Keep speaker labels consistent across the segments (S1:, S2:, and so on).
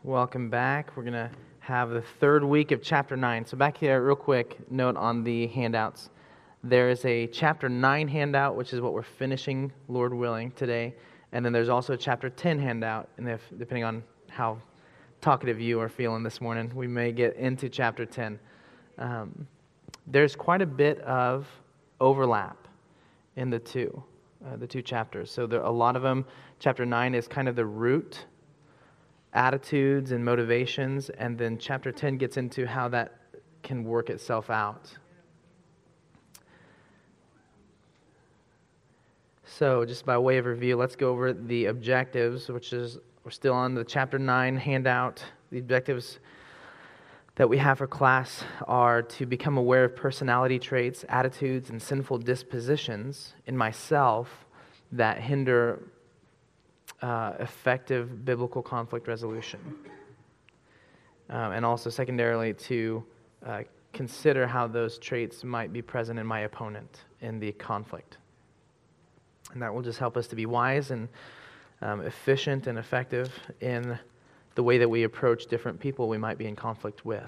S1: Welcome back. We're going to have the third week of chapter 9. So back here, real quick note on the handouts. There is a chapter 9 handout, which is what we're finishing, Lord willing, today. And then there's also a chapter 10 handout. And depending on how talkative you are feeling this morning, we may get into chapter 10. There's quite a bit of overlap in the two chapters. So there, a lot of them, chapter 9 is kind of the root attitudes and motivations, and then chapter 10 gets into how that can work itself out. So just by way of review, let's go over the objectives, which is, we're still on the chapter 9 handout. The objectives that we have for class are to become aware of personality traits, attitudes, and sinful dispositions in myself that hinder effective biblical conflict resolution. And also secondarily to consider how those traits might be present in my opponent in the conflict. And that will just help us to be wise and efficient and effective in the way that we approach different people we might be in conflict with.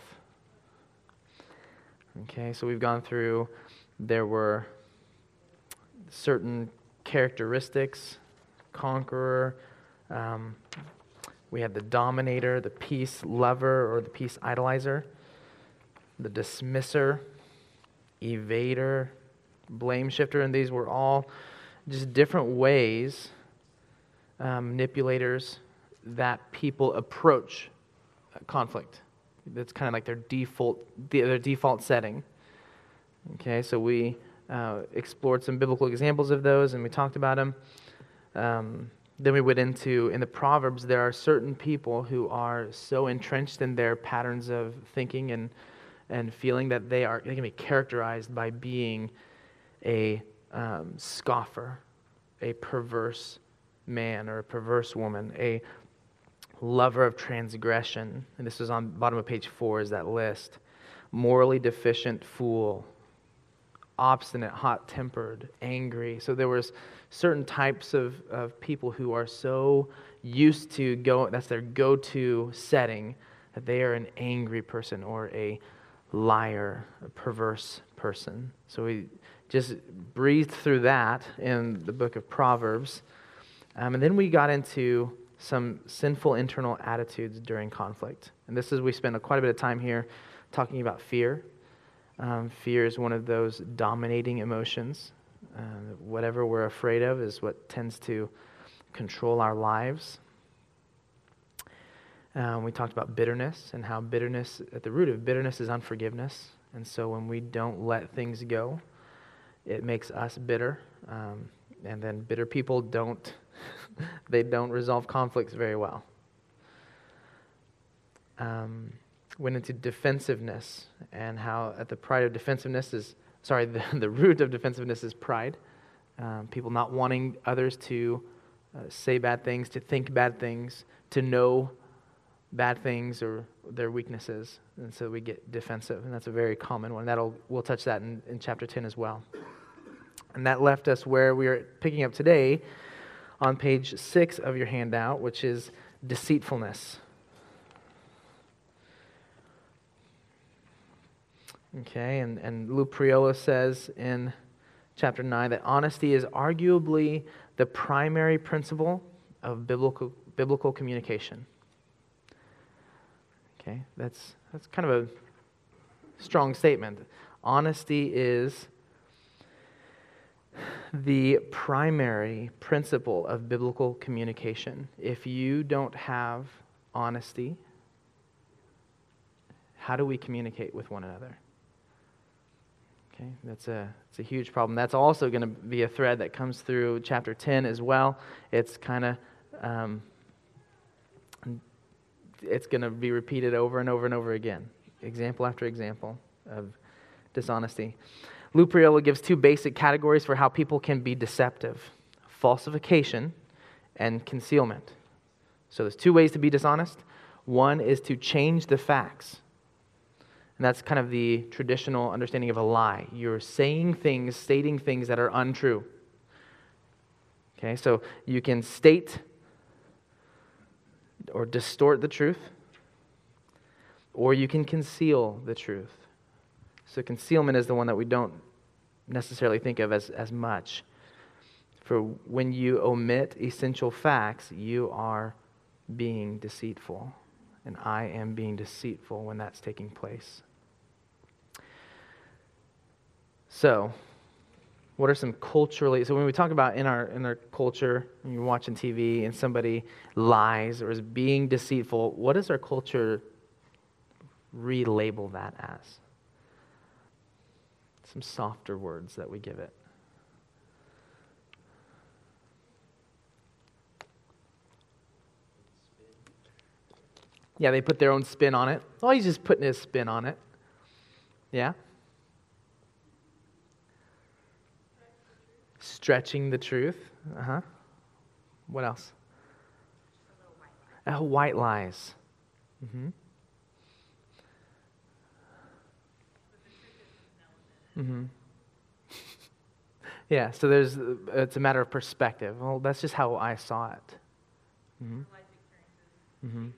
S1: Okay, so we've gone through, there were certain characteristics, conqueror, we had the dominator, the peace lover or the peace idolizer, the dismisser, evader, blame shifter, and these were all just different ways, manipulators, that people approach conflict. That's kind of like their default setting. Okay, so we explored some biblical examples of those, and we talked about them. Then we went into, in the Proverbs, there are certain people who are so entrenched in their patterns of thinking and feeling that they can be characterized by being a scoffer, a perverse man or a perverse woman, a lover of transgression. And this is on the bottom of page 4 is that list. Morally deficient fool, obstinate, hot-tempered, angry. So there was certain types of people who are so used to that's their go-to setting, that they are an angry person or a liar, a perverse person. So we just breezed through that in the book of Proverbs. And then we got into some sinful internal attitudes during conflict. And this is, we spent quite a bit of time here talking about fear. Fear is one of those dominating emotions. Whatever we're afraid of is what tends to control our lives. We talked about bitterness and how bitterness, at the root of bitterness is unforgiveness. And so when we don't let things go, it makes us bitter. And then bitter people don't resolve conflicts very well. Went into defensiveness and how at the root of defensiveness is pride. People not wanting others to say bad things, to think bad things, to know bad things or their weaknesses. And so we get defensive, and that's a very common one. We'll touch that in chapter 10 as well. And that left us where we are picking up today on page 6 of your handout, which is deceitfulness. Okay, and Lou Priolo says in chapter 9 that honesty is arguably the primary principle of biblical communication. Okay, that's kind of a strong statement. Honesty is the primary principle of biblical communication. If you don't have honesty, how do we communicate with one another? Okay, it's a huge problem. That's also going to be a thread that comes through chapter 10 as well. It's kind of it's going to be repeated over and over and over again, example after example of dishonesty. Lou Priolo gives 2 basic categories for how people can be deceptive: falsification and concealment. So there's 2 ways to be dishonest. One is to change the facts. And that's kind of the traditional understanding of a lie. You're saying things, stating things that are untrue. Okay, so you can state or distort the truth, or you can conceal the truth. So concealment is the one that we don't necessarily think of as much. For when you omit essential facts, you are being deceitful. And I am being deceitful when that's taking place. So, what are some culturally... So when we talk about in our culture, when you're watching TV and somebody lies or is being deceitful, what does our culture relabel that as? Some softer words that we give it. Yeah, they put their own spin on it. Oh, he's just putting his spin on it. Yeah? Stretching the truth. Uh-huh. What else? White lies. Mm-hmm. Mm-hmm. Yeah, so it's a matter of perspective. Well, that's just how I saw it. Mm-hmm. Mm-hmm.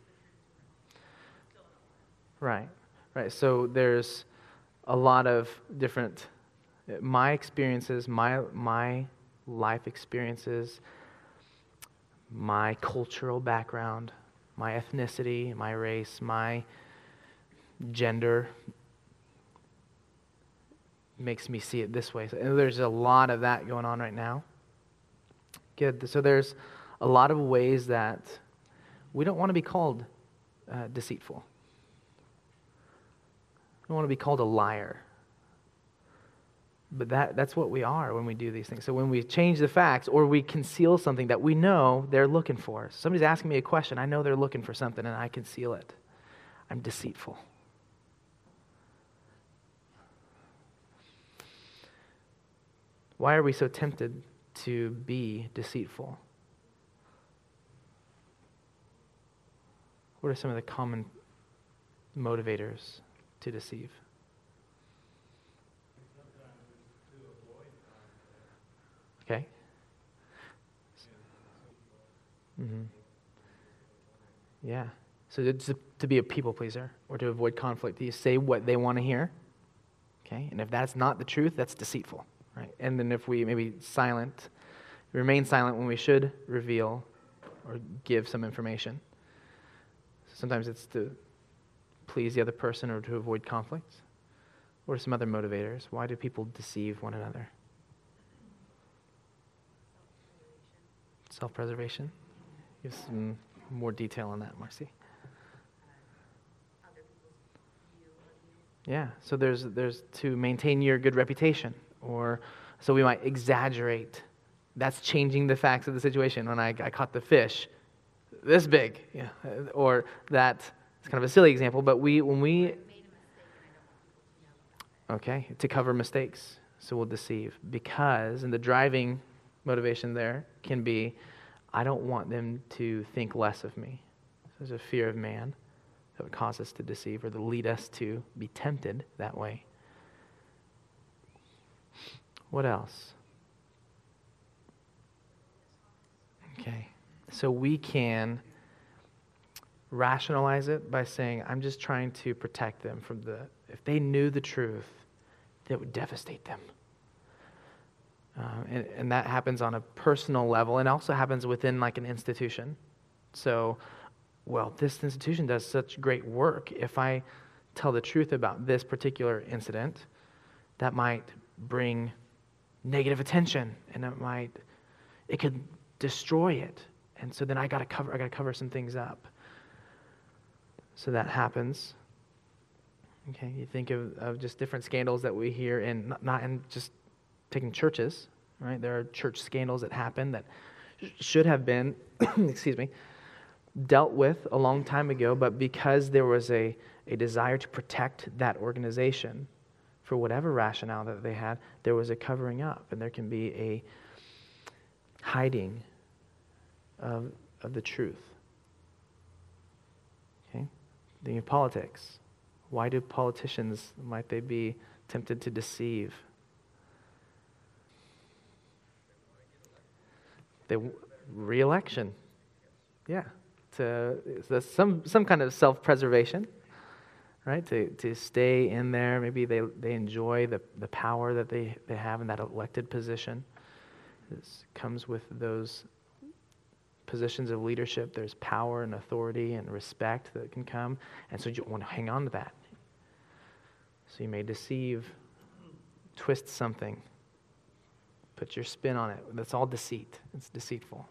S1: Right. So there's a lot of different, my experiences, my life experiences, my cultural background, my ethnicity, my race, my gender makes me see it this way. And there's a lot of that going on right now. Good. So there's a lot of ways that we don't want to be called deceitful. We don't want to be called a liar. But that's what we are when we do these things. So when we change the facts or we conceal something that we know they're looking for. Somebody's asking me a question. I know they're looking for something and I conceal it. I'm deceitful. Why are we so tempted to be deceitful? What are some of the common motivators to deceive? Okay. Mm-hmm. Yeah. So it's to be a people pleaser or to avoid conflict. You say what they want to hear. Okay. And if that's not the truth, that's deceitful. Right. And then if we maybe remain silent when we should reveal or give some information. Sometimes it's to please the other person or to avoid conflict. What are some other motivators? Why do people deceive one another? Self-preservation. Give some more detail on that, Marcy. Yeah, so there's to maintain your good reputation, or so we might exaggerate. That's changing the facts of the situation. When I caught the fish this big, yeah, or that it's kind of a silly example, but to cover mistakes, so we'll deceive because, and the driving motivation there can be, I don't want them to think less of me. So there's a fear of man that would cause us to deceive or to lead us to be tempted that way. What else? Okay, so we can rationalize it by saying, I'm just trying to protect them from if they knew the truth, that would devastate them. And that happens on a personal level and also happens within like an institution. So, well, this institution does such great work. If I tell the truth about this particular incident, that might bring negative attention and it could destroy it. And so then I got to cover some things up. So that happens. Okay, you think of just different scandals that we hear in not in just taking churches, right? There are church scandals that happen that should have been, dealt with a long time ago, but because there was a desire to protect that organization for whatever rationale that they had, there was a covering up, and there can be a hiding of the truth. Okay? Thinking of politics. Why do politicians, might they be tempted to deceive? The re-election. Yeah. That's some kind of self-preservation. right? To stay in there. Maybe they enjoy the power that they have in that elected position. This comes with those positions of leadership. There's power and authority and respect that can come. And so you want to hang on to that. So you may deceive, twist something, put your spin on it. That's all deceit. It's deceitful.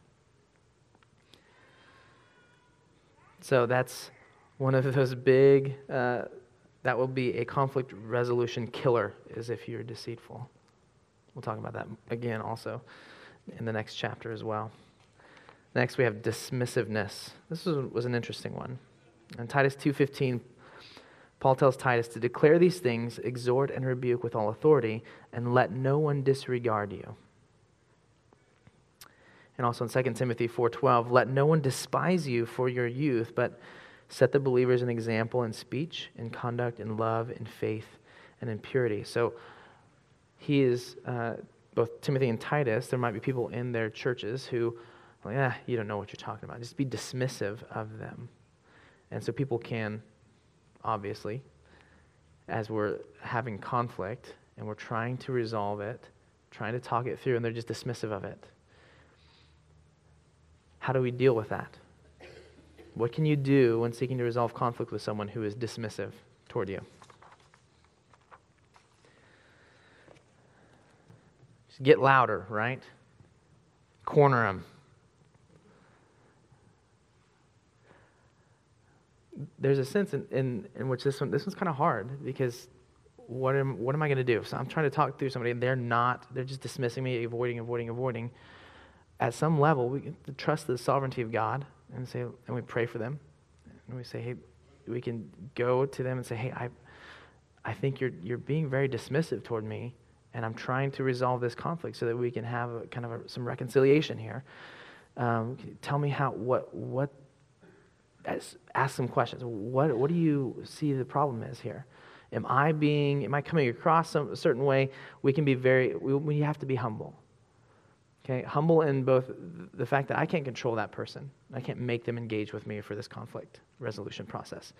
S1: So that's one of those big, that will be a conflict resolution killer, is if you're deceitful. We'll talk about that again also in the next chapter as well. Next we have dismissiveness. This was an interesting one. In Titus 2:15, Paul tells Titus to declare these things, exhort and rebuke with all authority, and let no one disregard you. And also in 2 Timothy 4:12, let no one despise you for your youth, but set the believers an example in speech, in conduct, in love, in faith, and in purity. So he is, both Timothy and Titus, there might be people in their churches who, well, you don't know what you're talking about. Just be dismissive of them. And so people can, obviously, as we're having conflict and we're trying to resolve it, trying to talk it through, and they're just dismissive of it. How do we deal with that? What can you do when seeking to resolve conflict with someone who is dismissive toward you? Just get louder, right? Corner them. There's a sense in which this one's kind of hard, because what am I going to do? So I'm trying to talk through somebody and they're just dismissing me, avoiding. At some level, we can trust the sovereignty of God and we pray for them. And we say, hey, we can go to them and say, hey, I think you're being very dismissive toward me, and I'm trying to resolve this conflict so that we can have some reconciliation here. Tell me ask some questions. What do you see the problem is here? Am I coming across a certain way? We have to be humble. Okay, humble in both the fact that I can't control that person. I can't make them engage with me for this conflict resolution process.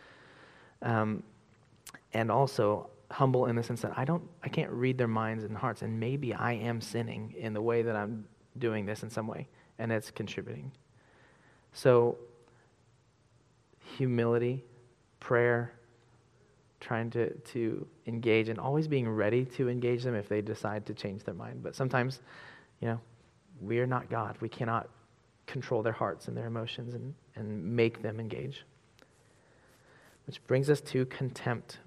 S1: And also humble in the sense that I can't read their minds and hearts, and maybe I am sinning in the way that I'm doing this in some way, and it's contributing. So humility, prayer, trying to engage, and always being ready to engage them if they decide to change their mind. But sometimes, we are not God. We cannot control their hearts and their emotions and make them engage. Which brings us to contempt.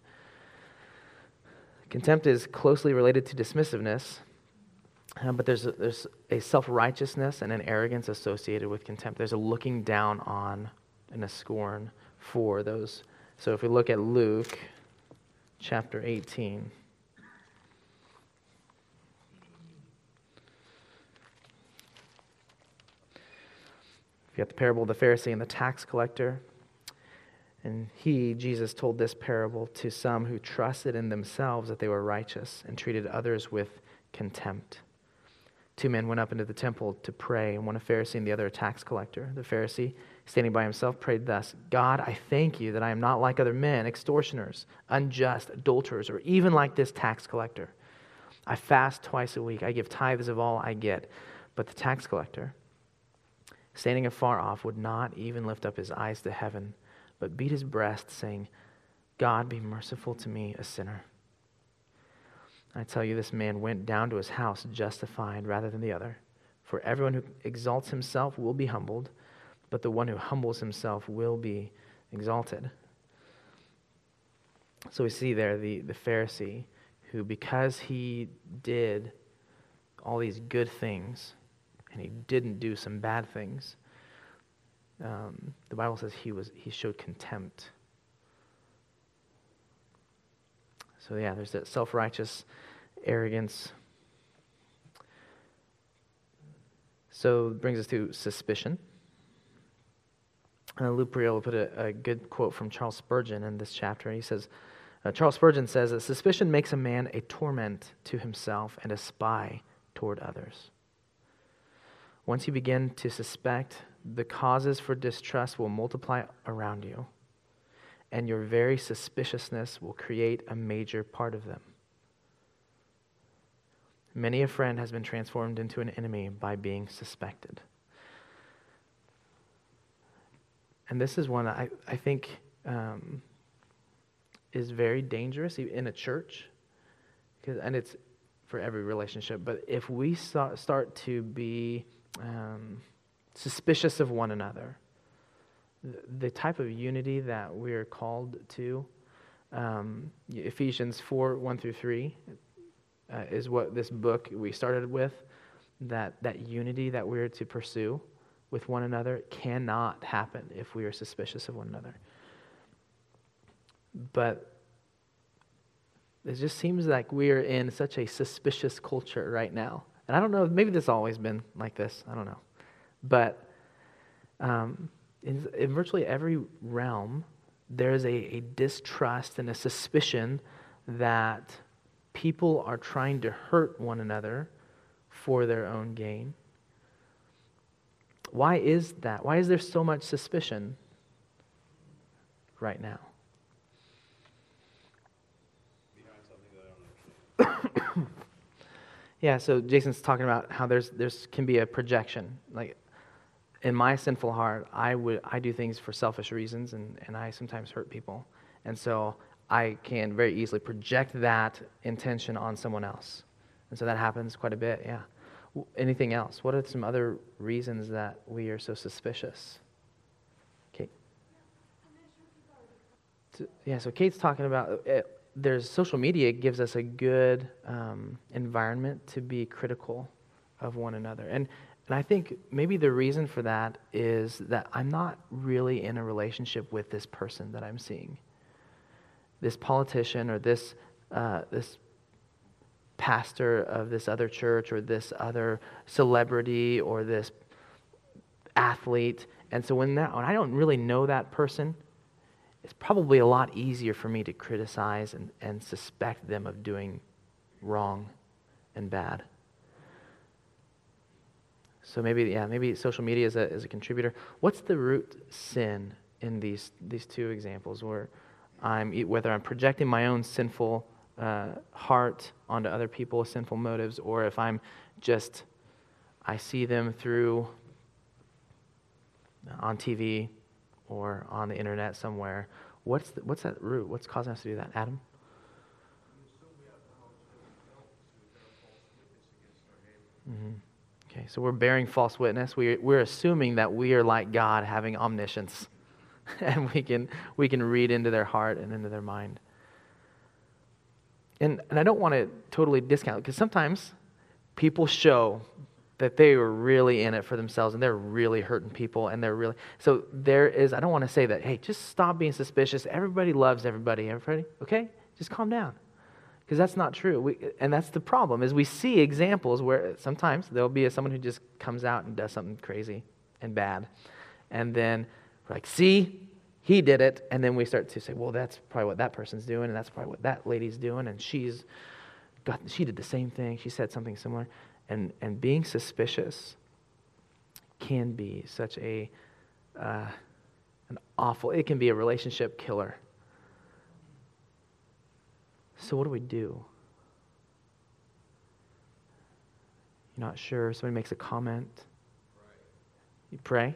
S1: Contempt is closely related to dismissiveness, but there's a self-righteousness and an arrogance associated with contempt. There's a looking down on and a scorn for those. So if we look at Luke chapter 18, we got the parable of the Pharisee and the tax collector. And Jesus told this parable to some who trusted in themselves that they were righteous and treated others with contempt. 2 men went up into the temple to pray, and one a Pharisee and the other a tax collector. The Pharisee, standing by himself, prayed thus, God, I thank you that I am not like other men, extortioners, unjust, adulterers, or even like this tax collector. I fast twice a week. I give tithes of all I get. But the tax collector, standing afar off, would not even lift up his eyes to heaven, but beat his breast, saying, God, be merciful to me, a sinner. I tell you, this man went down to his house justified rather than the other. For everyone who exalts himself will be humbled, but the one who humbles himself will be exalted. So we see there the Pharisee who, because he did all these good things and he didn't do some bad things, the Bible says he showed contempt. So there's that self-righteous arrogance. So it brings us to suspicion. Lou Priolo put a good quote from Charles Spurgeon in this chapter. He says, Charles Spurgeon says that suspicion makes a man a torment to himself and a spy toward others. Once you begin to suspect, the causes for distrust will multiply around you. and your very suspiciousness will create a major part of them. Many a friend has been transformed into an enemy by being suspected. And this is one I think is very dangerous in a church, and it's for every relationship. But if we start to be suspicious of one another, the type of unity that we're called to, Ephesians 4, 1 through 3, is what this book we started with, that unity that we're to pursue with one another cannot happen if we are suspicious of one another. But it just seems like we are in such a suspicious culture right now. And I don't know, maybe this has always been like this, I don't know. But in virtually every realm, there's a distrust and a suspicion that people are trying to hurt one another for their own gain. Why is that? Why is there so much suspicion right now? Yeah, so Jason's talking about how there's can be a projection. Like in my sinful heart, I do things for selfish reasons, and I sometimes hurt people. And so I can very easily project that intention on someone else. And so that happens quite a bit, yeah. Anything else? What are some other reasons that we are so suspicious? Kate? So Kate's talking about there's social media gives us a good environment to be critical of one another. And I think maybe the reason for that is that I'm not really in a relationship with this person that I'm seeing. This politician or this pastor of this other church or this other celebrity or this athlete. And so when I don't really know that person, it's probably a lot easier for me to criticize and suspect them of doing wrong and bad. So maybe social media is a contributor. What's the root sin in these two examples where whether I'm projecting my own sinful heart onto other people's sinful motives, or if I see them through on TV or on the internet somewhere. What's that root? What's causing us to do that? Adam? Mm-hmm. Okay, so we're bearing false witness. We're assuming that we are like God, having omniscience, and we can read into their heart and into their mind. And I don't want to totally discount it, because sometimes people show that they are really in it for themselves and they're really hurting people and they're really... So I don't want to say that, hey, just stop being suspicious. Everybody loves everybody, okay? Just calm down. Because that's not true. And that's the problem, is we see examples where sometimes there'll be someone who just comes out and does something crazy and bad. And then we're like, see, he did it. And then we start to say, well, that's probably what that person's doing, and that's probably what that lady's doing, and she did the same thing. She said something similar. And being suspicious can be such an awful, it can be a relationship killer. So what do we do? You're not sure, somebody makes a comment. You pray?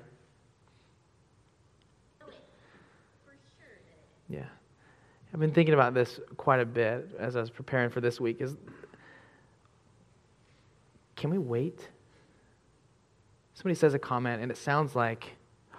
S1: Yeah. I've been thinking about this quite a bit as I was preparing for this week. Can we wait? Somebody says a comment and it sounds like,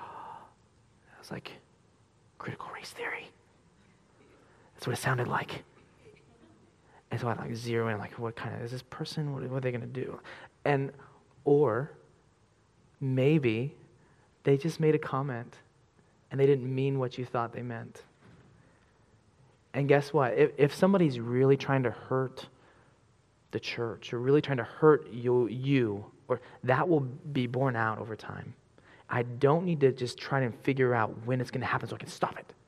S1: critical race theory. That's what it sounded like. And so I zero in, what kind of, is this person, what are they going to do? Or maybe they just made a comment and they didn't mean what you thought they meant. And guess what? If somebody's really trying to hurt the church or really trying to hurt you, or that will be borne out over time. I don't need to just try to figure out when it's going to happen so I can stop it.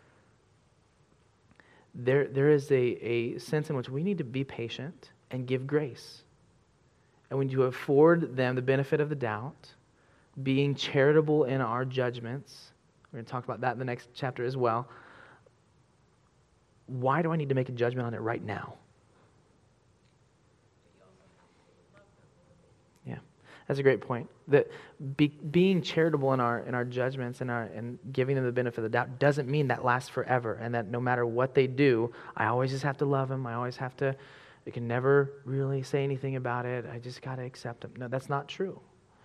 S1: There is a sense in which we need to be patient and give grace. And when you afford them the benefit of the doubt, being charitable in our judgments, we're going to talk about that in the next chapter as well, why do I need to make a judgment on it right now? Yeah, that's a great point. That being charitable in our judgments and giving them the benefit of the doubt doesn't mean that lasts forever, and that no matter what they do, I always just have to love them. I can never really say anything about it. I just got to accept them. No, that's not true.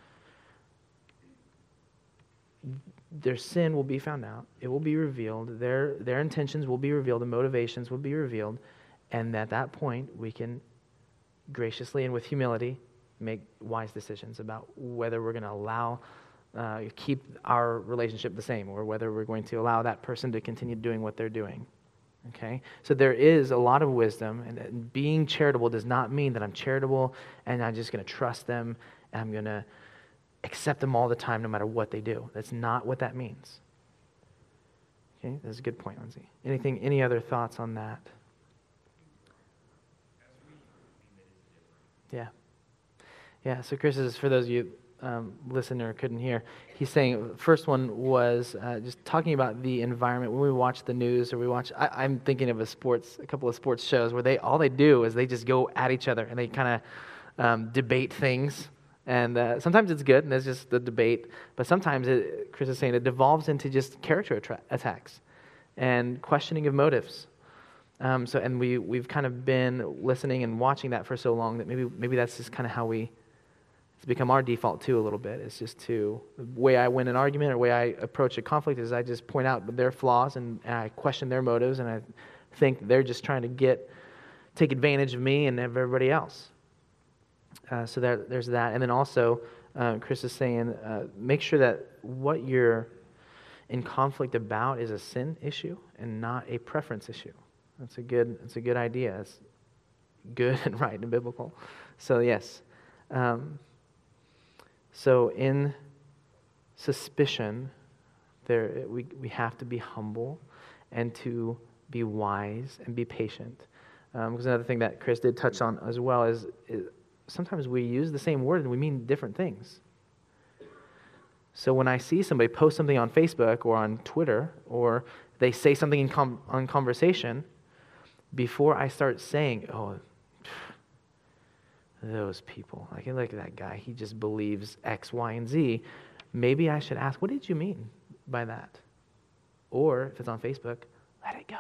S1: Their sin will be found out. It will be revealed. Their intentions will be revealed. The motivations will be revealed. And at that point, we can graciously and with humility make wise decisions about whether we're going to keep our relationship the same, or whether we're going to allow that person to continue doing what they're doing. Okay? So there is a lot of wisdom, and being charitable does not mean that I'm charitable and I'm just going to trust them and I'm going to accept them all the time no matter what they do. That's not what that means. Okay? That's a good point, Lindsay. Any other thoughts on that? Yeah. Yeah, so Chris is, for those of you listening or couldn't hear, he's saying, first one was just talking about the environment. When we watch the news or I'm thinking of a couple of sports shows where all they do is they just go at each other and they kind of debate things. And sometimes it's good and it's just the debate, but sometimes, Chris is saying, it devolves into just character attacks and questioning of motives. And we've kind of been listening and watching that for so long that maybe that's just kind of how it's become our default too a little bit. It's just the way I win an argument or the way I approach a conflict is I just point out their flaws and I question their motives, and I think they're just trying to take advantage of me and everybody else. So there's that. And then also, Chris is saying, make sure that what you're in conflict about is a sin issue and not a preference issue. That's a good idea. It's good and right and biblical. So yes. So in suspicion, we have to be humble and to be wise and be patient. Because another thing that Chris did touch on as well is sometimes we use the same word and we mean different things. So when I see somebody post something on Facebook or on Twitter, or they say something on conversation, before I start saying, oh, those people, look at that guy, he just believes X, Y, and Z, maybe I should ask, what did you mean by that? Or if it's on Facebook, let it go.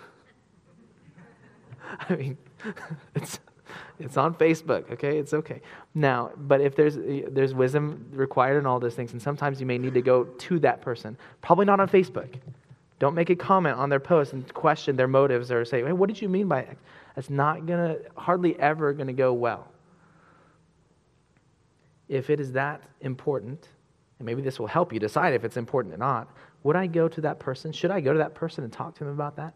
S1: I mean, it's on Facebook, okay? It's okay. Now, but if there's wisdom required in all those things, and sometimes you may need to go to that person. Probably not on Facebook. Don't make a comment on their post and question their motives or say, hey, what did you mean by X? That's hardly ever going to go well. If it is that important, and maybe this will help you decide if it's important or not, would I go to that person? Should I go to that person and talk to them about that?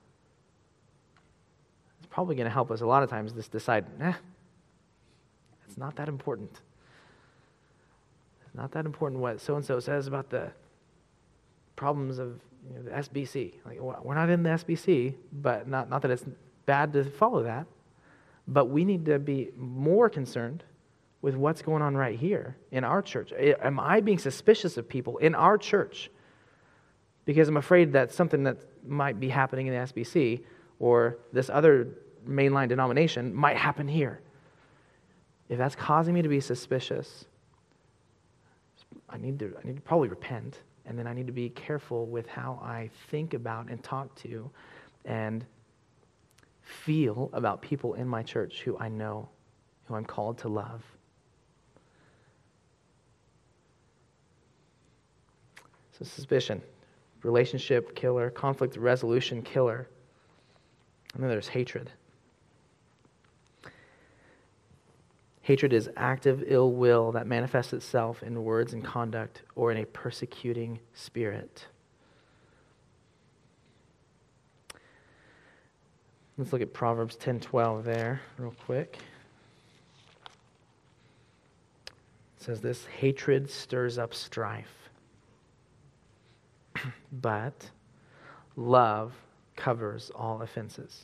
S1: It's probably going to help us a lot of times just decide, it's not that important. It's not that important what so-and-so says about the problems of the SBC. We're not in the SBC, but not that it's bad to follow that, but we need to be more concerned with what's going on right here in our church. Am I being suspicious of people in our church because I'm afraid that something that might be happening in the SBC or this other mainline denomination might happen here? If that's causing me to be suspicious, I need to probably repent, and then I need to be careful with how I think about and talk to and feel about people in my church who I know, who I'm called to love. So suspicion, relationship killer, conflict resolution killer. And then there's hatred. Hatred is active ill will that manifests itself in words and conduct or in a persecuting spirit. Let's look at Proverbs 10:12 there real quick. It says this, hatred stirs up strife, but love covers all offenses.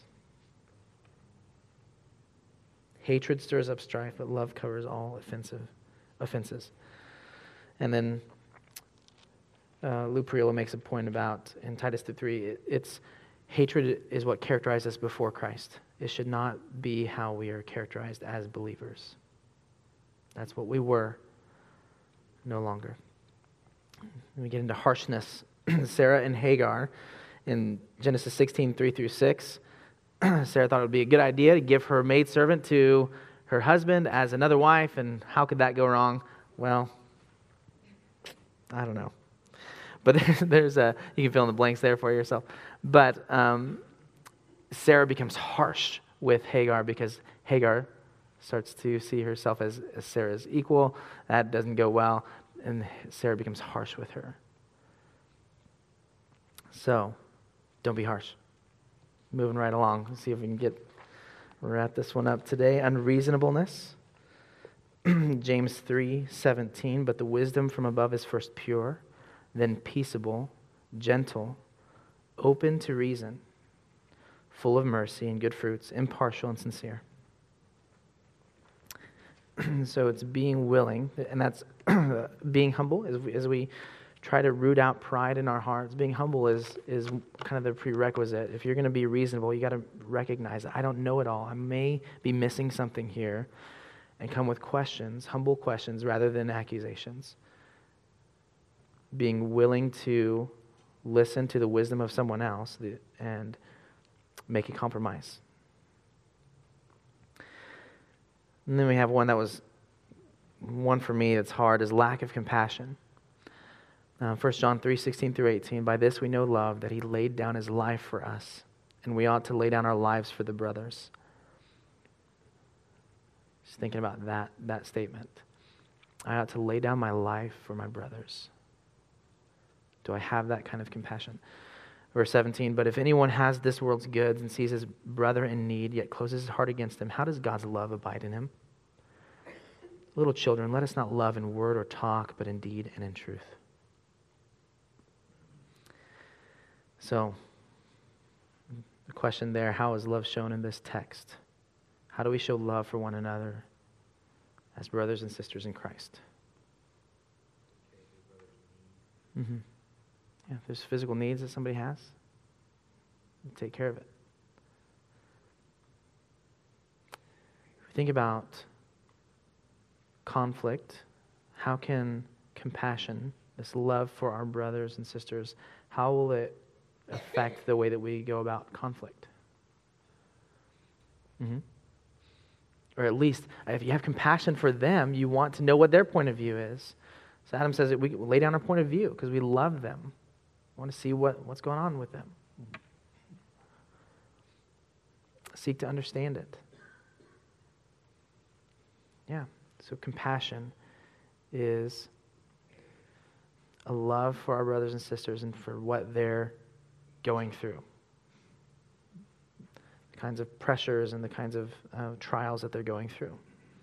S1: Hatred stirs up strife, but love covers all offenses. And then Lou Priolo makes a point about, in Titus 3, it's Hatred is what characterized us before Christ. It should not be how we are characterized as believers. That's what we were, no longer. We get into harshness. Sarah and Hagar in Genesis 16, 3 through 6. Sarah thought it would be a good idea to give her maidservant to her husband as another wife, and how could that go wrong? Well, I don't know. But there's a, you can fill in the blanks there for yourself. But Sarah becomes harsh with Hagar because Hagar starts to see herself as Sarah's equal. That doesn't go well, and Sarah becomes harsh with her. So, don't be harsh. Moving right along. Let's see if we can wrap this one up today. Unreasonableness. James 3:17. But the wisdom from above is first pure, then peaceable, gentle, open to reason, full of mercy and good fruits, impartial and sincere. So it's being willing, and that's being humble as we try to root out pride in our hearts. Being humble is kind of the prerequisite. If you're going to be reasonable, you got to recognize that I don't know it all. I may be missing something here, and come with questions, humble questions rather than accusations. Being willing to listen to the wisdom of someone else and make a compromise. And then we have one that was one for me that's hard, is lack of compassion. 1 John 3:16 through 18. By this we know love, that he laid down his life for us, and we ought to lay down our lives for the brothers. Just thinking about that statement. I ought to lay down my life for my brothers. Do I have that kind of compassion? Verse 17, but if anyone has this world's goods and sees his brother in need, yet closes his heart against him, how does God's love abide in him? Little children, let us not love in word or talk, but in deed and in truth. So, the question there, how is love shown in this text? How do we show love for one another as brothers and sisters in Christ? Mm-hmm. Yeah, if there's physical needs that somebody has, take care of it. If we think about conflict, how can compassion, this love for our brothers and sisters, how will it affect the way that we go about conflict? Mm-hmm. Or at least, if you have compassion for them, you want to know what their point of view is. So Adam says that we lay down our point of view because we love them. We want to see what's going on with them. Seek to understand it. Yeah, so compassion is a love for our brothers and sisters and for what they're going through. The kinds of pressures and the kinds of trials that they're going through.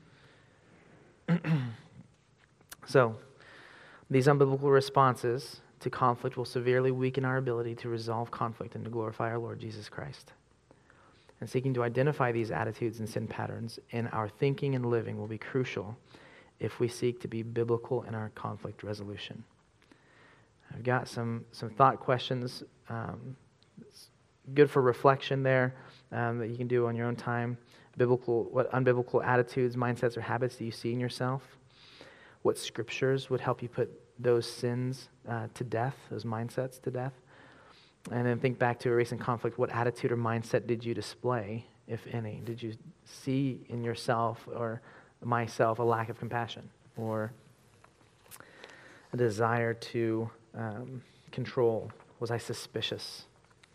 S1: So, these unbiblical responses to conflict will severely weaken our ability to resolve conflict and to glorify our Lord Jesus Christ. And seeking to identify these attitudes and sin patterns in our thinking and living will be crucial if we seek to be biblical in our conflict resolution. I've got some thought questions. It's good for reflection there that you can do on your own time. What unbiblical attitudes, mindsets, or habits do you see in yourself? What scriptures would help you put those sins to death, those mindsets to death? And then think back to a recent conflict. What attitude or mindset did you display, if any? Did you see in yourself or myself a lack of compassion or a desire to control? Was I suspicious?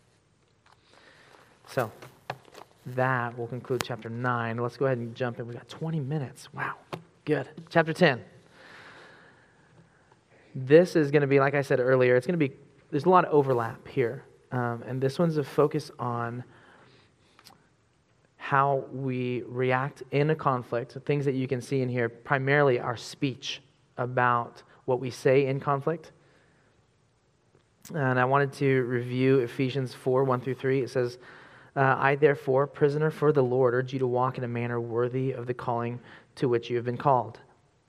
S1: So that will conclude chapter 9. Let's go ahead and jump in. We've got 20 minutes. Wow, good. Chapter 10. This is going to be, like I said earlier, there's a lot of overlap here. And this one's a focus on how we react in a conflict. Things that you can see in here, primarily our speech about what we say in conflict. And I wanted to review Ephesians 4, 1 through 3. It says, I therefore, prisoner for the Lord, urge you to walk in a manner worthy of the calling to which you have been called.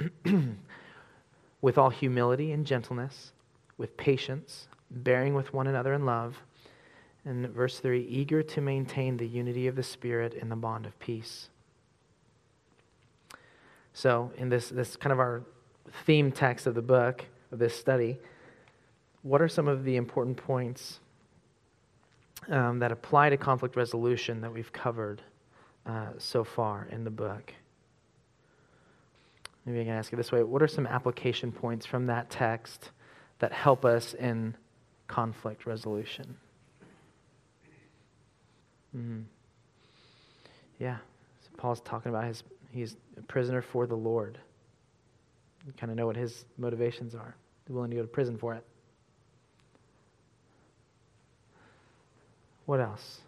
S1: With all humility and gentleness, with patience, bearing with one another in love, And verse 3, eager to maintain the unity of the Spirit in the bond of peace. So in this kind of our theme text of the book, of this study, what are some of the important points that apply to conflict resolution that we've covered so far in the book? Maybe I can ask it this way. What are some application points from that text that help us in conflict resolution? Yeah, so Paul's talking about he's a prisoner for the Lord. You kind of know what his motivations are. He's willing to go to prison for it. What else?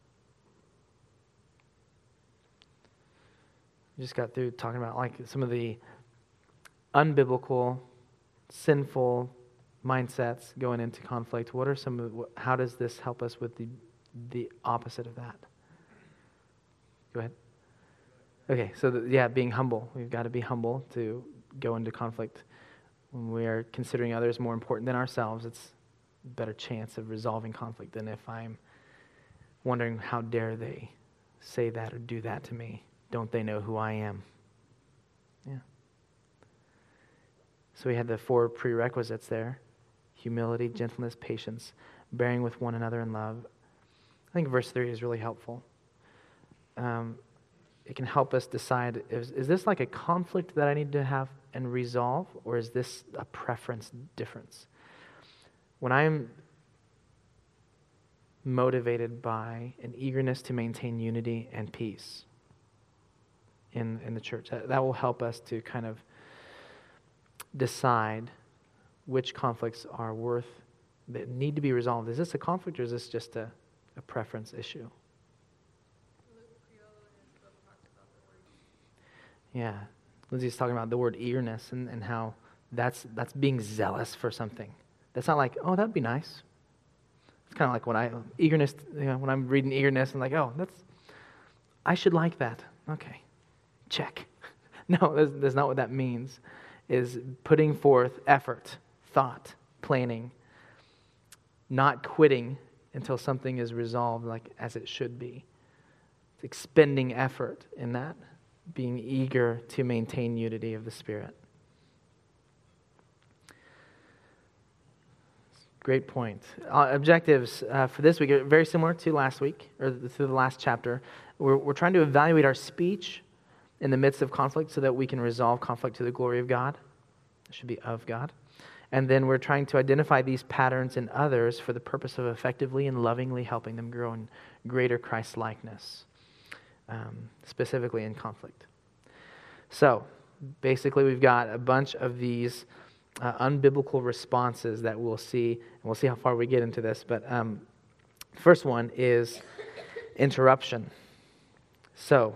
S1: We just got through talking about like some of the unbiblical, sinful mindsets going into conflict. What are some of how does this help us with the opposite of that? Go ahead. Okay, so being humble. We've got to be humble to go into conflict. When we are considering others more important than ourselves, it's a better chance of resolving conflict than if I'm wondering, how dare they say that or do that to me? Don't they know who I am? Yeah. So we had the 4 prerequisites there: humility, gentleness, patience, bearing with one another in love. I think verse 3 is really helpful. It can help us decide, is this like a conflict that I need to have and resolve, or is this a preference difference? When I'm motivated by an eagerness to maintain unity and peace in the church, that will help us to kind of decide which conflicts are that need to be resolved. Is this a conflict, or is this just a preference issue? Yeah. Lindsay's talking about the word eagerness and how that's being zealous for something. That's not like, oh, that'd be nice. It's kind of like when I'm reading eagerness, I'm like, oh, I should like that. Okay, check. No, that's not what that means. Is putting forth effort, thought, planning, not quitting until something is resolved like as it should be. It's expending effort in that, being eager to maintain unity of the Spirit. Great point. Objectives for this week are very similar to last week, or to the last chapter. We're trying to evaluate our speech in the midst of conflict so that we can resolve conflict to the glory of God. It should be of God. And then we're trying to identify these patterns in others for the purpose of effectively and lovingly helping them grow in greater Christ-likeness, specifically in conflict. So, basically we've got a bunch of these unbiblical responses that we'll see, and we'll see how far we get into this. But first one is interruption. So,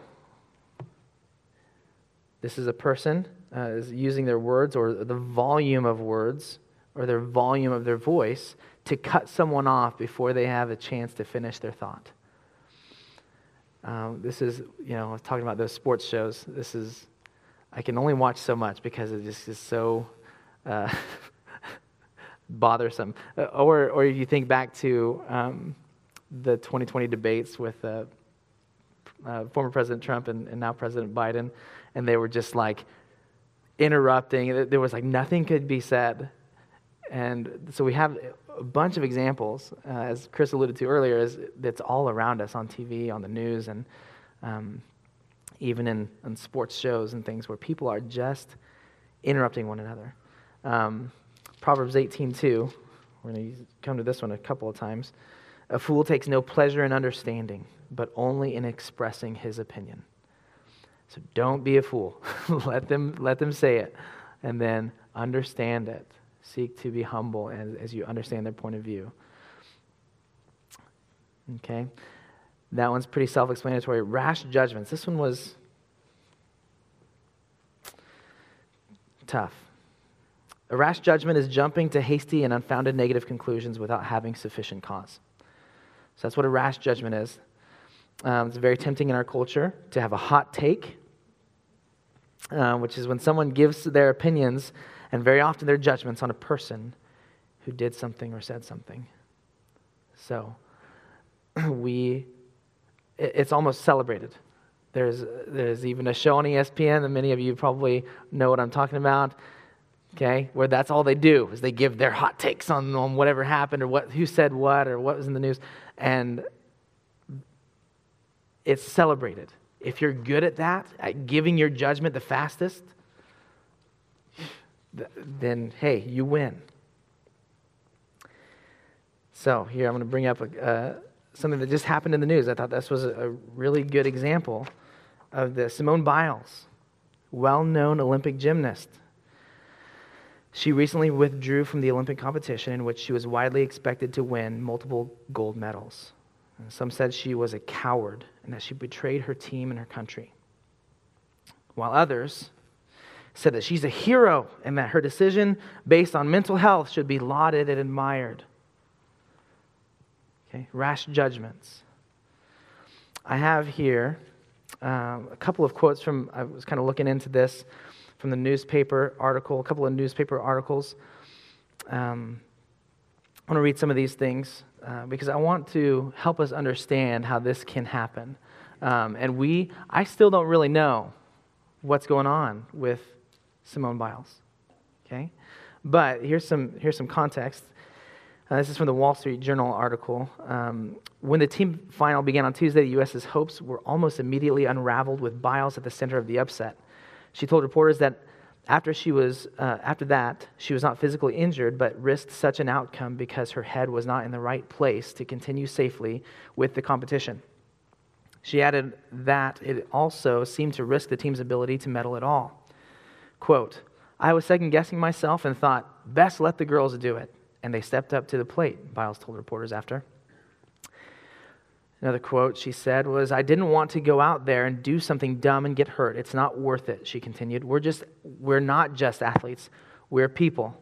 S1: this is a person is using their words or the volume of words or their volume of their voice to cut someone off before they have a chance to finish their thought. This is, I was talking about those sports shows. I can only watch so much because it just is so bothersome. Or if you think back to the 2020 debates with former President Trump and now President Biden, and they were just like interrupting. There was like nothing could be said. And so we have a bunch of examples, as Chris alluded to earlier, that's all around us on TV, on the news, and even in sports shows and things where people are just interrupting one another. Proverbs 18:2, we're going to come to this one a couple of times. A fool takes no pleasure in understanding, but only in expressing his opinion. So don't be a fool. Let them say it, and then understand it. Seek to be humble as you understand their point of view. Okay? That one's pretty self-explanatory. Rash judgments. This one was tough. A rash judgment is jumping to hasty and unfounded negative conclusions without having sufficient cause. So that's what a rash judgment is. It's very tempting in our culture to have a hot take, which is when someone gives their opinions and very often their judgments on a person who did something or said something. So it's almost celebrated. There's even a show on ESPN that many of you probably know what I'm talking about, okay, where that's all they do is they give their hot takes on whatever happened or who said what or what was in the news, and it's celebrated. If you're good at that, at giving your judgment the fastest, then hey, you win. So here I'm going to bring up something that just happened in the news. I thought this was a really good example of this. Simone Biles, well-known Olympic gymnast. She recently withdrew from the Olympic competition in which she was widely expected to win multiple gold medals. And some said she was a coward and that she betrayed her team and her country, while others said that she's a hero and that her decision based on mental health should be lauded and admired. Okay, rash judgments. I have here a couple of quotes from, I was kind of looking into this, from the newspaper article, a couple of newspaper articles. I want to read some of these things because I want to help us understand how this can happen. I still don't really know what's going on with Simone Biles, okay? But here's some context. This is from the Wall Street Journal article. When the team final began on Tuesday, the U.S.'s hopes were almost immediately unraveled with Biles at the center of the upset. She told reporters that after that, she was not physically injured, but risked such an outcome because her head was not in the right place to continue safely with the competition. She added that it also seemed to risk the team's ability to medal at all. Quote, "I was second-guessing myself and thought, best let the girls do it. And they stepped up to the plate," Biles told reporters after. Another quote she said was, "I didn't want to go out there and do something dumb and get hurt. It's not worth it," she continued. We're not just athletes. We're people."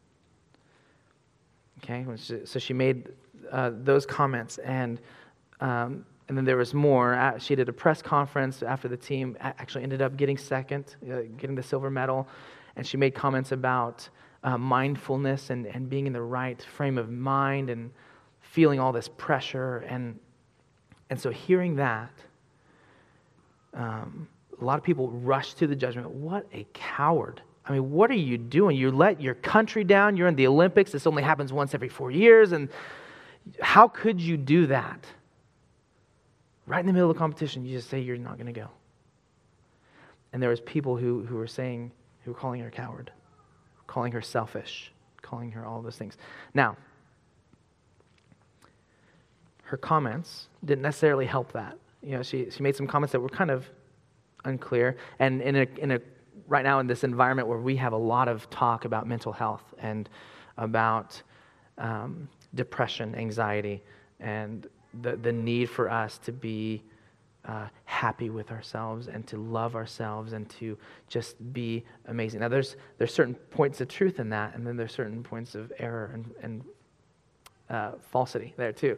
S1: Okay, so she made those comments, and then there was more. She did a press conference after the team actually ended up getting second, getting the silver medal, and she made comments about mindfulness and being in the right frame of mind and feeling all this pressure. And so hearing that, a lot of people rush to the judgment. What a coward. I mean, what are you doing? You let your country down. You're in the Olympics. This only happens once every 4 years. And how could you do that? Right in the middle of the competition, you just say you're not going to go. And there was people who were calling her a coward, calling her selfish, calling her all those things. Now, her comments didn't necessarily help that. You know, she made some comments that were kind of unclear. And right now in this environment where we have a lot of talk about mental health and about depression, anxiety, and the need for us to be happy with ourselves and to love ourselves and to just be amazing. Now, there's certain points of truth in that, and then there's certain points of error and falsity there too.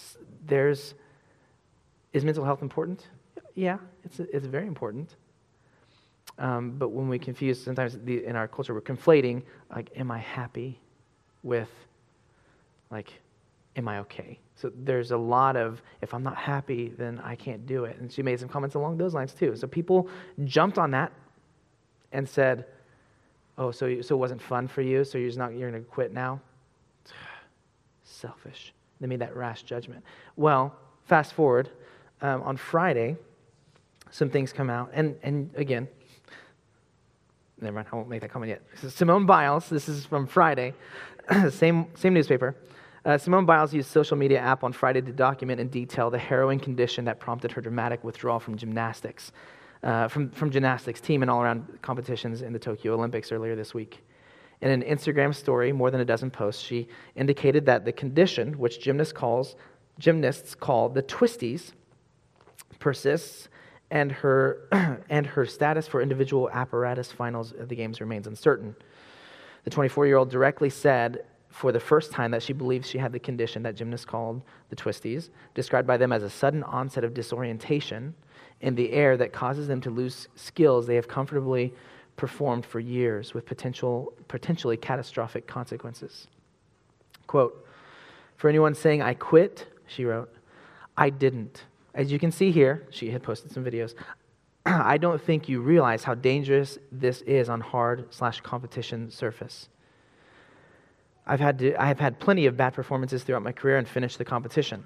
S1: Is mental health important? Yeah, it's very important. But when we confuse, sometimes in our culture, we're conflating, like, am I happy with, like, am I okay? So there's a lot of, if I'm not happy, then I can't do it. And she made some comments along those lines too. So people jumped on that and said, oh, so it wasn't fun for you, so you're going to quit now? Selfish. They made that rash judgment. Well, fast forward, on Friday, some things come out, and again, never mind, I won't make that comment yet. Simone Biles, this is from Friday, same newspaper. Simone Biles used social media app on Friday to document in detail the harrowing condition that prompted her dramatic withdrawal from gymnastics, from gymnastics team and all-around competitions in the Tokyo Olympics earlier this week. In an Instagram story, more than a dozen posts, she indicated that the condition, which gymnasts call the twisties, persists, and her status for individual apparatus finals of the games remains uncertain. The 24-year-old directly said for the first time that she believes she had the condition that gymnasts called the twisties, described by them as a sudden onset of disorientation in the air that causes them to lose skills they have comfortably performed for years with potentially catastrophic consequences. Quote, "For anyone saying I quit," she wrote, I didn't. As you can see here, she had posted some videos. I don't think you realize how dangerous this is on hard/competition surface. I have had plenty of bad performances throughout my career and finished the competition.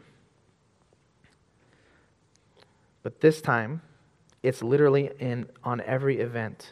S1: But this time, it's literally on every event.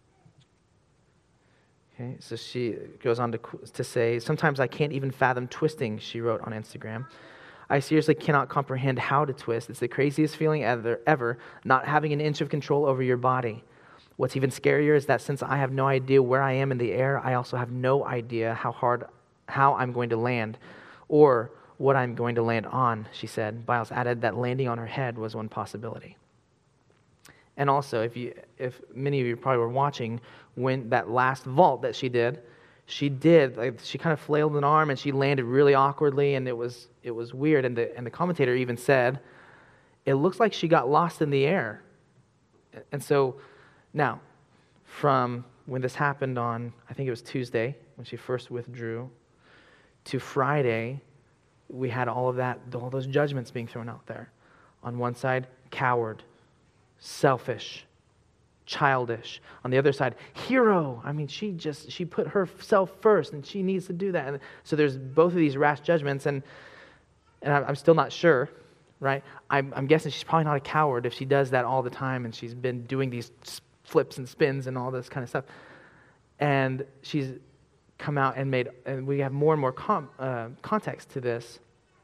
S1: Okay, so she goes on to say, sometimes I can't even fathom twisting, she wrote on Instagram. I seriously cannot comprehend how to twist. It's the craziest feeling ever, not having an inch of control over your body. What's even scarier is that since I have no idea where I am in the air, I also have no idea how I'm going to land or what I'm going to land on, she said. Biles added that landing on her head was one possibility. And also, if many of you probably were watching, when that last vault that she did, she kind of flailed an arm and she landed really awkwardly, and it was weird. And the commentator even said, it looks like she got lost in the air. And so now, from when this happened on, I think it was Tuesday, when she first withdrew, to Friday, we had all those judgments being thrown out there. On one side, coward, selfish, childish. On the other side, hero. I mean, she put herself first, and she needs to do that. And so there's both of these rash judgments, and I'm still not sure, right? I'm guessing she's probably not a coward if she does that all the time, and she's been doing these flips and spins and all this kind of stuff. And she's come out and we have more and more context to this.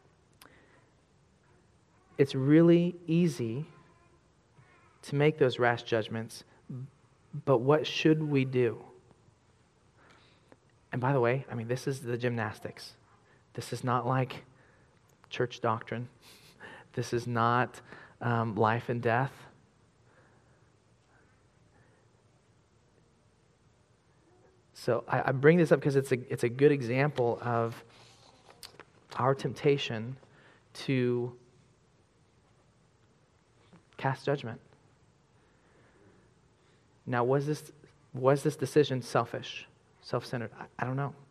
S1: It's really easy to make those rash judgments, but what should we do? And by the way, I mean, this is the gymnastics. This is not like church doctrine. This is not life and death. So I bring this up because it's a good example of our temptation to cast judgment. Now, was this decision selfish, self-centered? I don't know.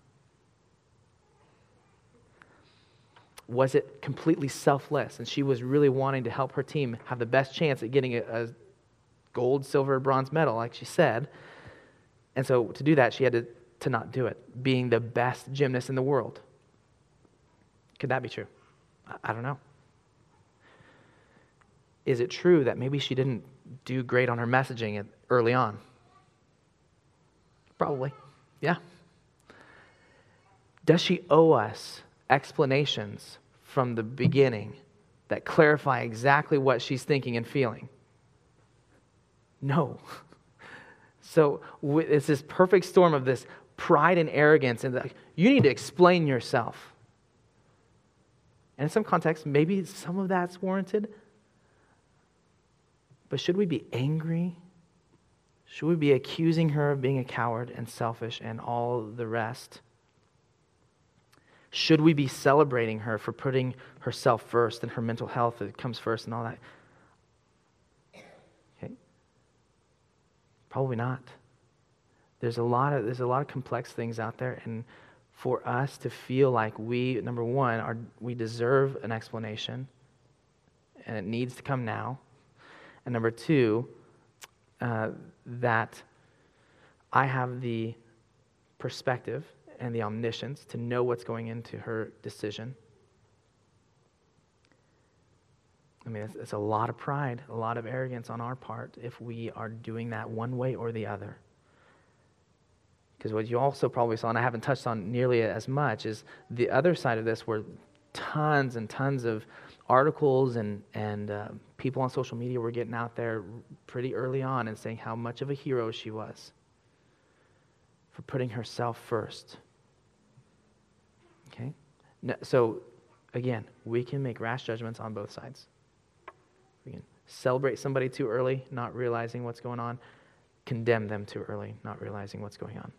S1: Was it completely selfless, and she was really wanting to help her team have the best chance at getting a gold, silver, bronze medal, like she said? And so to do that, she had to not do it, being the best gymnast in the world. Could that be true? I don't know. Is it true that maybe she didn't do great on her messaging early on? Probably, yeah. Does she owe us explanations from the beginning that clarify exactly what she's thinking and feeling? No. So it's this perfect storm of this pride and arrogance, and you need to explain yourself. And in some contexts, maybe some of that's warranted. But should we be angry? Should we be accusing her of being a coward and selfish and all the rest? Should we be celebrating her for putting herself first and her mental health that comes first and all that? Okay. Probably not. There's a lot of complex things out there, and for us to feel like we, number one, we deserve an explanation, and it needs to come now. And number two, that I have the perspective and the omniscience to know what's going into her decision. I mean, it's a lot of pride, a lot of arrogance on our part if we are doing that one way or the other. Because what you also probably saw, and I haven't touched on nearly as much, is the other side of this where tons and tons of articles and people on social media were getting out there pretty early on and saying how much of a hero she was for putting herself first. Okay? So, again, we can make rash judgments on both sides. We can celebrate somebody too early, not realizing what's going on. Condemn them too early, not realizing what's going on.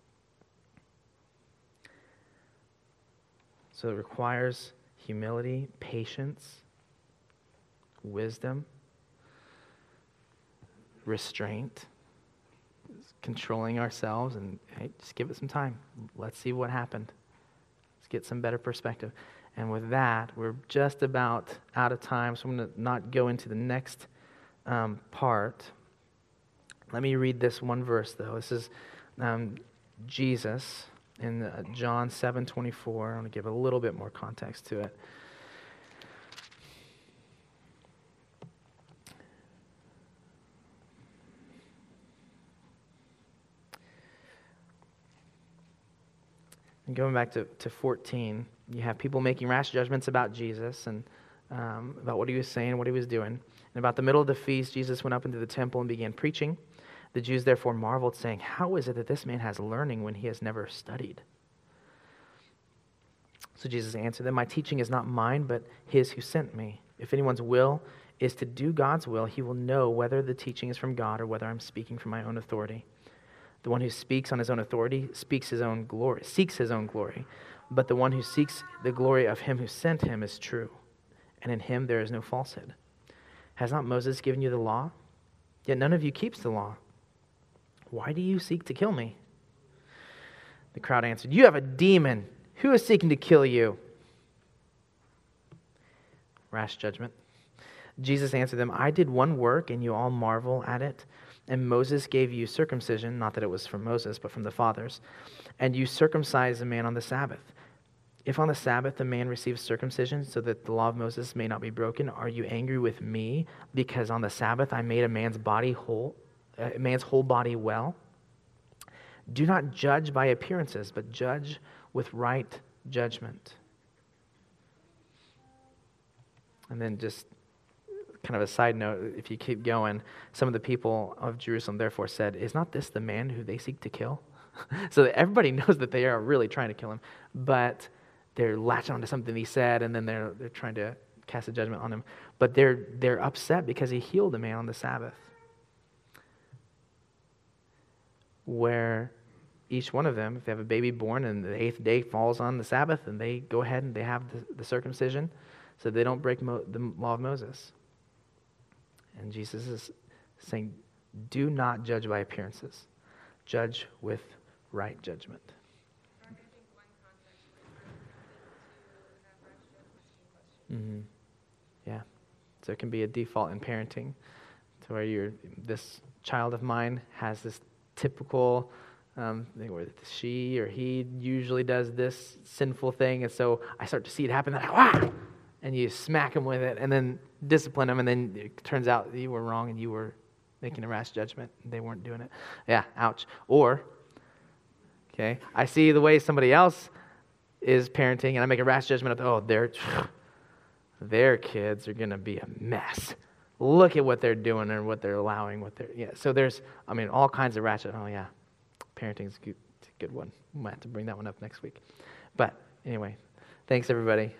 S1: So it requires humility, patience, wisdom, restraint, controlling ourselves, and hey, just give it some time. Let's see what happened. Let's get some better perspective. And with that, we're just about out of time, so I'm going to not go into the next part. Let me read this one verse, though. This is Jesus in John 7:24. I'm going to give a little bit more context to it. And going back to 14, you have people making rash judgments about Jesus and about what he was saying, what he was doing. And about the middle of the feast, Jesus went up into the temple and began preaching. The Jews therefore marveled, saying, "How is it that this man has learning when he has never studied?" So Jesus answered them, "My teaching is not mine, but his who sent me. If anyone's will is to do God's will, he will know whether the teaching is from God or whether I'm speaking from my own authority. The one who speaks on his own authority seeks his own glory. But the one who seeks the glory of him who sent him is true, and in him there is no falsehood. Has not Moses given you the law? Yet none of you keeps the law. Why do you seek to kill me?" The crowd answered, "You have a demon. Who is seeking to kill you?" Rash judgment. Jesus answered them, "I did one work, and you all marvel at it. And Moses gave you circumcision, not that it was from Moses, but from the fathers. And you circumcise a man on the Sabbath. If on the Sabbath a man receives circumcision so that the law of Moses may not be broken, are you angry with me because on the Sabbath I made a man's whole body well? Do not judge by appearances, but judge with right judgment." And then just kind of a side note, if you keep going, some of the people of Jerusalem therefore said, "Is not this the man who they seek to kill?" So that everybody knows that they are really trying to kill him, but they're latching onto something he said, and then they're trying to cast a judgment on him. But they're upset because he healed a man on the Sabbath, where each one of them, if they have a baby born and the 8th day falls on the Sabbath, and they go ahead and they have the circumcision, so they don't break the law of Moses. And Jesus is saying, do not judge by appearances. Judge with right judgment. Mm-hmm. Yeah. So it can be a default in parenting to where this child of mine has this typical thing where she or he usually does this sinful thing, and so I start to see it happen, and you smack him with it, and then discipline him, and then it turns out you were wrong and you were making a rash judgment and they weren't doing it. Yeah, ouch. Or, okay, I see the way somebody else is parenting and I make a rash judgment of, their kids are going to be a mess. Look at what they're doing and what they're allowing. So there's, all kinds of rash. Parenting's a good one. We might have to bring that one up next week. But anyway, thanks everybody.